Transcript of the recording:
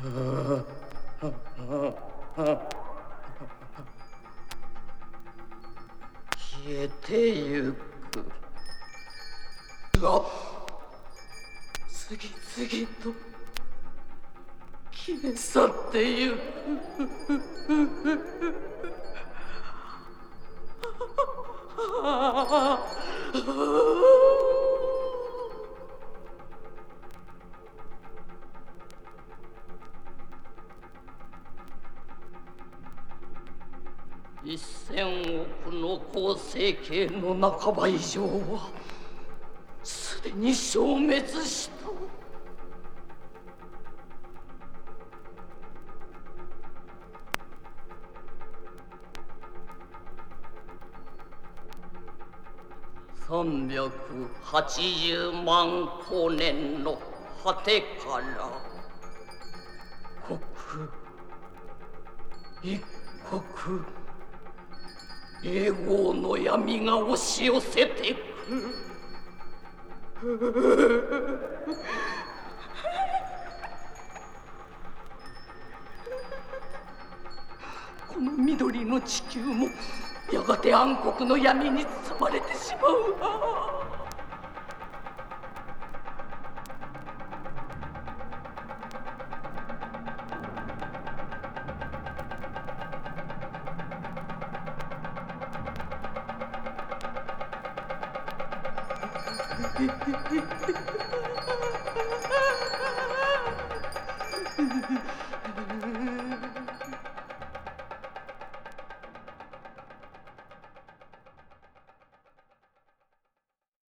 消えてゆくが次々と消え去ってゆく。1000億の恒星系の半ば以上はすでに消滅した。380万光年の果てから刻一刻永劫の闇が押し寄せてくる。この緑の地球もやがて暗黒の闇に包まれてしまうわ。